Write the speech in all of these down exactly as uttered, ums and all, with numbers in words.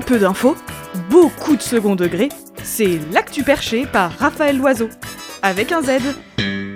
Très peu d'infos, beaucoup de second degré, c'est L'Actu Perché par Raphaël Loiseau. Avec un Z. Raphaël ?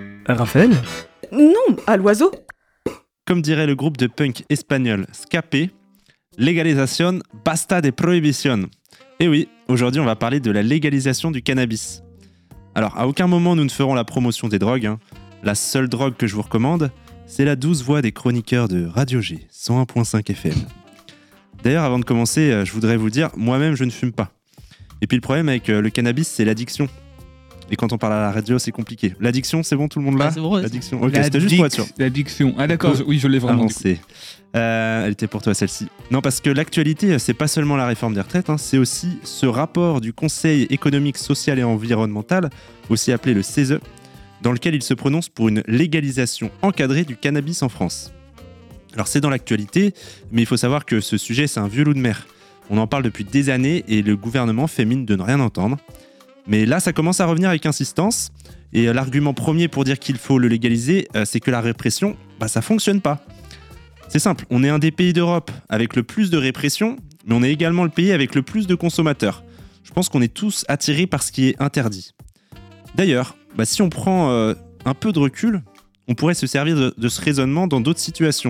Non, à l'oiseau. Comme dirait le groupe de punk espagnol Escape, légalisation basta de prohibición. Et oui, aujourd'hui on va parler de la légalisation du cannabis. Alors à aucun moment nous ne ferons la promotion des drogues, hein. La seule drogue que je vous recommande, c'est la douce voix des chroniqueurs de Radio G, cent un virgule cinq F M. D'ailleurs avant de commencer, je voudrais vous dire, moi-même je ne fume pas. Et puis le problème avec le cannabis, c'est l'addiction. Et quand on parle à la radio, c'est compliqué. L'addiction, c'est bon, tout le monde là ? Ah, c'est bon, l'addiction. Ok, c'était juste pour être sûr. L'addiction. Ah d'accord, je, oui, je l'ai vraiment. Avancé. Euh, elle était pour toi celle-ci. Non, parce que l'actualité, c'est pas seulement la réforme des retraites, hein, c'est aussi ce rapport du Conseil économique, social et environnemental, aussi appelé le C E S E, dans lequel il se prononce pour une légalisation encadrée du cannabis en France. Alors c'est dans l'actualité, mais il faut savoir que ce sujet, c'est un vieux loup de mer. On en parle depuis des années et le gouvernement fait mine de ne rien entendre. Mais là, ça commence à revenir avec insistance. Et l'argument premier pour dire qu'il faut le légaliser, c'est que la répression, bah, ça fonctionne pas. C'est simple, on est un des pays d'Europe avec le plus de répression, mais on est également le pays avec le plus de consommateurs. Je pense qu'on est tous attirés par ce qui est interdit. D'ailleurs, bah, si on prend euh, un peu de recul, on pourrait se servir de, de ce raisonnement dans d'autres situations.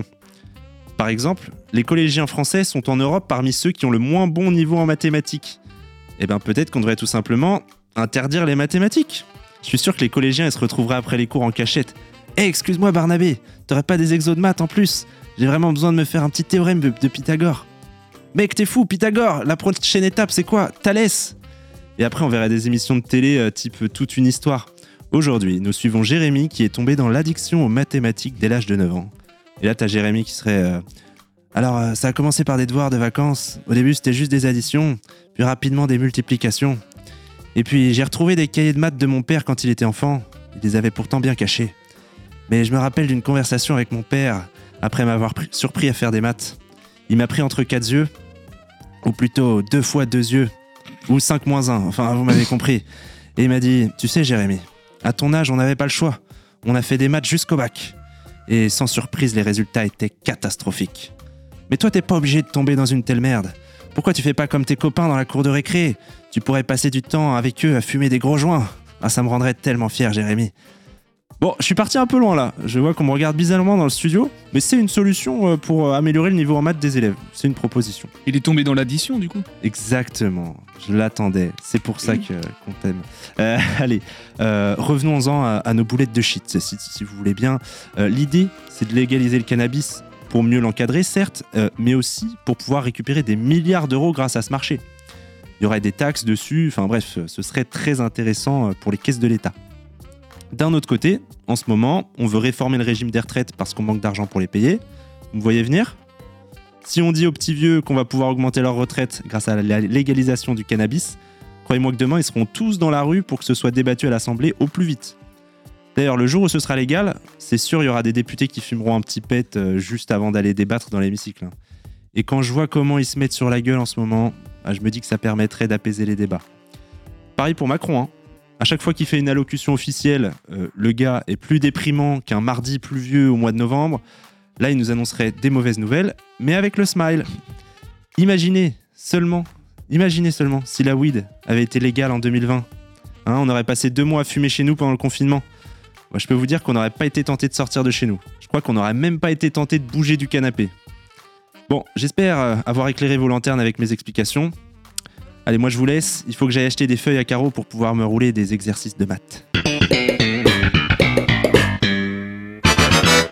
Par exemple, les collégiens français sont en Europe parmi ceux qui ont le moins bon niveau en mathématiques. Eh bien peut-être qu'on devrait tout simplement interdire les mathématiques. Je suis sûr que les collégiens ils se retrouveraient après les cours en cachette. « Hey, excuse-moi Barnabé, t'aurais pas des exos de maths en plus ? J'ai vraiment besoin de me faire un petit théorème de, de Pythagore. »« Mec, t'es fou, Pythagore, la prochaine étape c'est quoi ? Thalès !» Et après on verrait des émissions de télé euh, type euh, Toute une histoire. Aujourd'hui, nous suivons Jérémy qui est tombé dans l'addiction aux mathématiques dès l'âge de neuf ans. Et là t'as Jérémy qui serait... Euh, Alors euh, ça a commencé par des devoirs de vacances. Au début c'était juste des additions, puis rapidement des multiplications. Et puis j'ai retrouvé des cahiers de maths de mon père quand il était enfant. Il les avait pourtant bien cachés. Mais je me rappelle d'une conversation avec mon père après m'avoir pr- surpris à faire des maths. Il m'a pris entre quatre yeux, ou plutôt deux fois deux yeux, ou cinq moins un, enfin vous m'avez compris. Et il m'a dit, tu sais Jérémy, à ton âge on n'avait pas le choix. On a fait des maths jusqu'au bac. Et sans surprise les résultats étaient catastrophiques. Mais toi t'es pas obligé de tomber dans une telle merde. Pourquoi tu fais pas comme tes copains dans la cour de récré ? Tu pourrais passer du temps avec eux à fumer des gros joints. Ah, ça me rendrait tellement fier, Jérémy. Bon, je suis parti un peu loin là. Je vois qu'on me regarde bizarrement dans le studio, mais c'est une solution pour améliorer le niveau en maths des élèves. C'est une proposition. Il est tombé dans l'addition du coup ? Exactement. Je l'attendais. C'est pour ça que, qu'on t'aime. Euh, allez, euh, revenons-en à, à nos boulettes de shit, si, si vous voulez bien. Euh, l'idée, c'est de légaliser le cannabis pour mieux l'encadrer, certes, euh, mais aussi pour pouvoir récupérer des milliards d'euros grâce à ce marché. Il y aurait des taxes dessus, enfin bref, ce serait très intéressant pour les caisses de l'État. D'un autre côté, en ce moment, on veut réformer le régime des retraites parce qu'on manque d'argent pour les payer. Vous me voyez venir ? Si on dit aux petits vieux qu'on va pouvoir augmenter leur retraite grâce à la légalisation du cannabis, croyez-moi que demain, ils seront tous dans la rue pour que ce soit débattu à l'Assemblée au plus vite. D'ailleurs, le jour où ce sera légal, c'est sûr, il y aura des députés qui fumeront un petit pet euh, juste avant d'aller débattre dans l'hémicycle. Et quand je vois comment ils se mettent sur la gueule en ce moment, bah, je me dis que ça permettrait d'apaiser les débats. Pareil pour Macron, hein. À chaque fois qu'il fait une allocution officielle, euh, le gars est plus déprimant qu'un mardi pluvieux au mois de novembre. Là, il nous annoncerait des mauvaises nouvelles, mais avec le smile. Imaginez seulement, imaginez seulement si la weed avait été légale en deux mille vingt. Hein, on aurait passé deux mois à fumer chez nous pendant le confinement. Moi, je peux vous dire qu'on n'aurait pas été tenté de sortir de chez nous. Je crois qu'on n'aurait même pas été tenté de bouger du canapé. Bon, j'espère euh, avoir éclairé vos lanternes avec mes explications. Allez, moi je vous laisse. Il faut que j'aille acheter des feuilles à carreaux pour pouvoir me rouler des exercices de maths.